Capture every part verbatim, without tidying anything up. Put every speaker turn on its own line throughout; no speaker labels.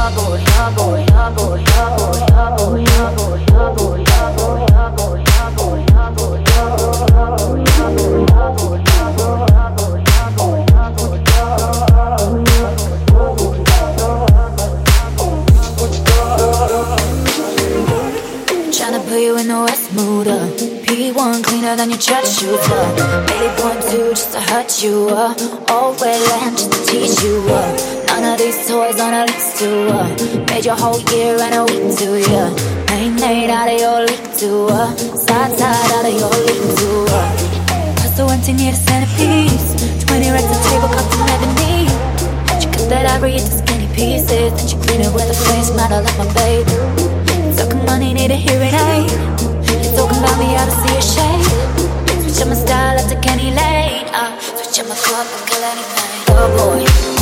Tryna put you in the West mood, uh. P one cleaner than your church shooter. eight point two just to hurt you, uh. All red lamp just to tease you, uh. None of these toys on a lease to, uh. Made your whole year and a week to, yeah. Main made out of your league to, uh. Side side out of your league to, uh. Hustle empty, need a centerpiece. Twenty racks of table cut from ebony. She cut that ivory into skinny pieces. Then she clean it with a face matter like my baby. Talking money, need a hearing aid. You're talking about me, I don't see a shade. Switch up my style, I take any lane. uh, Switch up my club, I kill anything. Oh boy,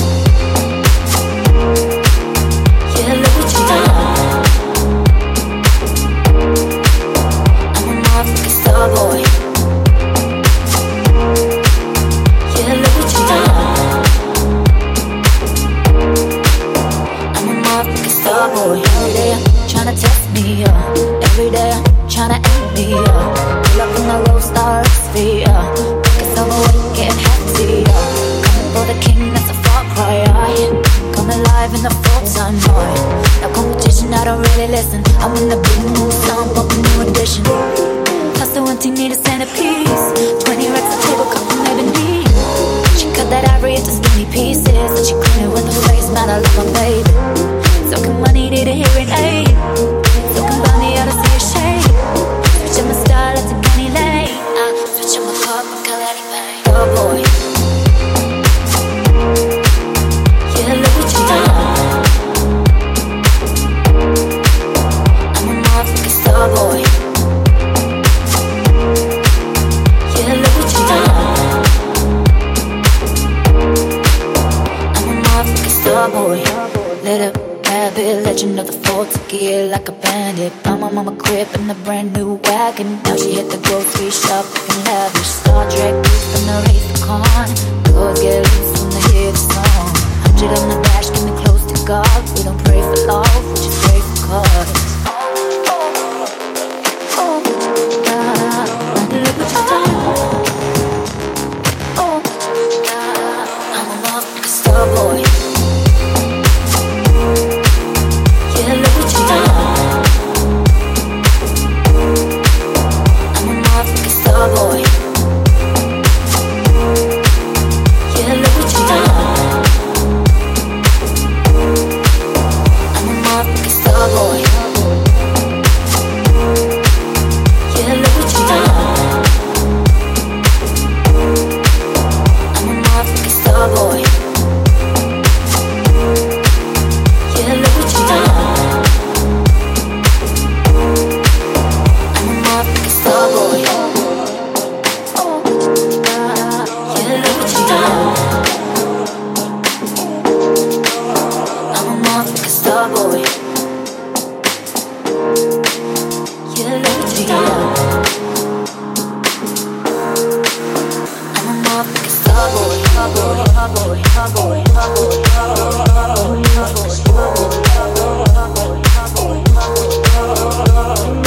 yeah, look what you done. I'm a motherfucking star boy. Yeah, look what you done. I'm a motherfucking star boy. Every day tryna test me, uh. Every day I'm tryna aim me, uh. Pull up in the road star sphere, uh. Pockets overweight, getting hefty, uh. Coming for the king, that's a far cry, uh. Coming live in the full-time, boy. No competition, I don't really listen. I'm in the big mood, so I'm bumping new edition. Hustle empty, need a centerpiece. Twenty racks of table, cut from ebony. She cut that ivory into skinny pieces. And she clean it with her face, man, I love my baby. Talking money, need a hearing aid. Talking about me, I don't see a shade. Switch up my style, I take any lane. uh, Switch up my car, I kill anything. Oh boy, yeah, look what you done. I'm a motherfucking star boy. Yeah, look what you done. I'm a motherfucking star boy. Lit up habit, legend of the fourth gear like a bandit. Found my mama crib in a brand new wagon. Now she hit the grocery shop looking lavish. Star Trek from the Wraith of Khan. Girls get loose when they hear the song. Hundred on the dash, get me close to God. We don't pray for love, we just pray for cause. Oh, God, look what you done. Oh, God, I'm a motherfucking star boy. Yeah, look what you done. I'm a motherfucking star boy. Yeah, look what you done. I'm a motherfucking star boy. Yeah, look what you done. I'm a motherfucking star boy. Yeah, look what you done. I'm a motherfucking star boy. Oh, God. Yeah, look what you done. I'm a motherfucking star boy. Yeah, look what you done. I'm a motherfucking star boy. Star boy, star boy, star boy, star boy, star boy, star boy, star boy, star boy, star boy, star boy, star boy, star boy.